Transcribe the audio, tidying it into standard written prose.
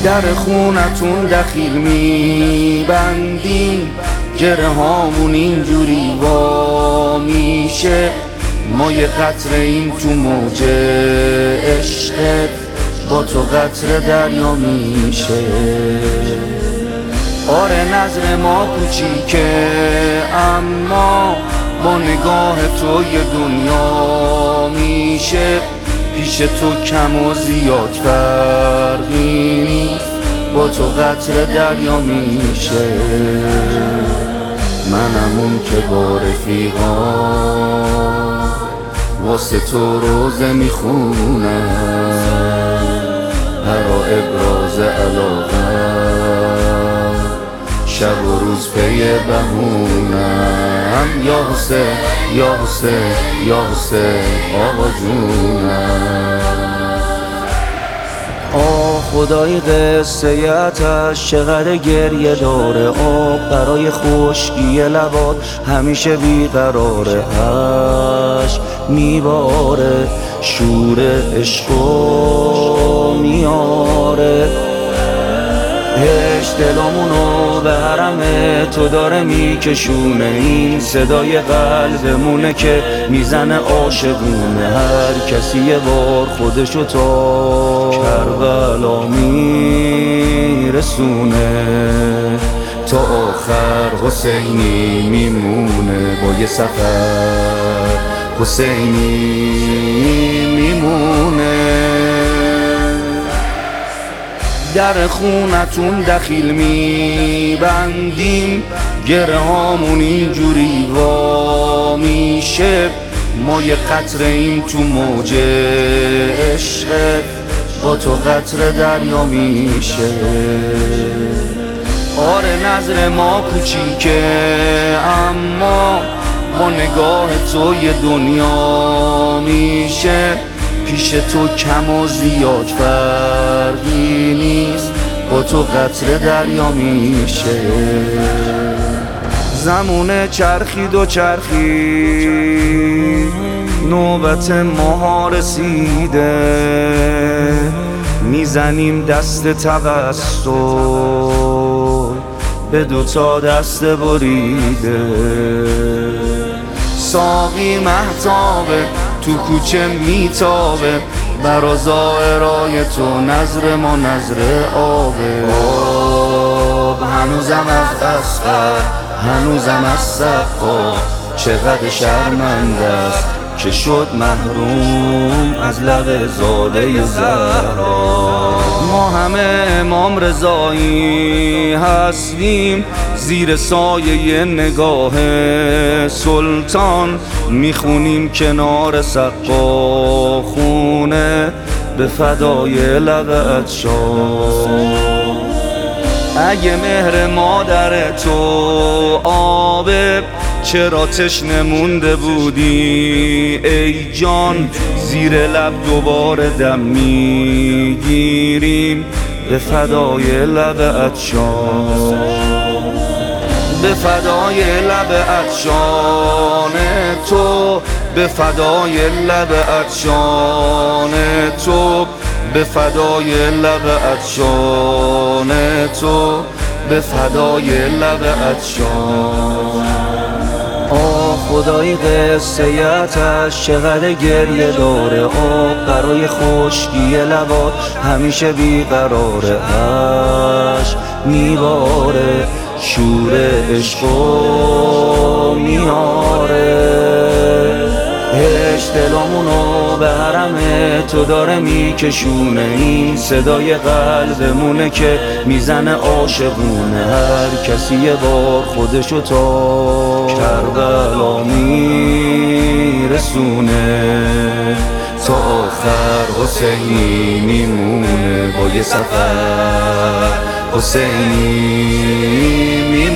در خونتون دخیل میبندیم، گره هامون اینجوری وا میشه. ما یه قطره این تو موج عشقت، با تو قطره دریا میشه. آره نظر ما کوچیکه اما با نگاه تو یه دنیا میشه. پیش تو کم و زیاد فرقی نیست، با تو قطره دریا میشه. منم اون که با رفیقان واسه تو روزه میخونم، برا ابراز علاقه شب و روز پی بهونم. یا حسین یا حسین یا حسین آقا جونم. آه خدای قصه اتش چقدر گریه داره. آب برای خشکی لبات همیشه بیقراره. عشق میباره شور عشقو میاره. عشق دلمونو به حرم تو داره میکشونه. این صدای قلبمونه که میزنه عاشقونه. هر کسی یه بار خودشو تا کربلا میرسونه. تا آخر حسینی میمونه، با یه سفر حسینی میمونه. در خونتون دخیل میبندیم، گره هامون اینجوری وا میشه. ما یه قطره این تو موج عشقت، با تو قطره دریا میشه. آره نظر ما کوچیکه اما با نگاه تو یه دنیا میشه. پیش تو کم و زیاد فرقی نیست، با تو قطره دریا میشه. زمونه چرخید و چرخید، نوبت ماها رسیده. میزنیم دست توسط به دوتا دست بریده. ساقی مهتابه تو کوچه میتابه، برا زائرای تو نظر ما نظر آبه. آب هنوزم از اصغر هنوزم از سقا، چقدر شرمنده است که شد محروم از لب زاده زهرا. ما همه امام رضایی هستیم، زیر سایه نگاه سلطان میخونیم کنار سقا خونه به فدای لب عطشان. اگه مهر مادر تو آبه، چرا تشنه مونده بودی ای جان؟ زیر لب دوباره دم میگیریم به فدای لب عطشان. به فدای لب عطشان تو، به فدای لب عطشان تو، به فدای لب عطشان تو، به فدای لب عطشان. آه خدای قصه اتش چقدر گریه داره. آب برای خشکی لبات همیشه بیقراره. عشق میباره شور عشقو میاره. عشق دلمونو به حرم تو داره میکشونه. این صدای قلبمونه که میزنه عاشقونه. هر کسی یه بار خودشو تا کربلا میرسونه. تا آخر حسینی میمونه، با یه سفر حسینی میمونه.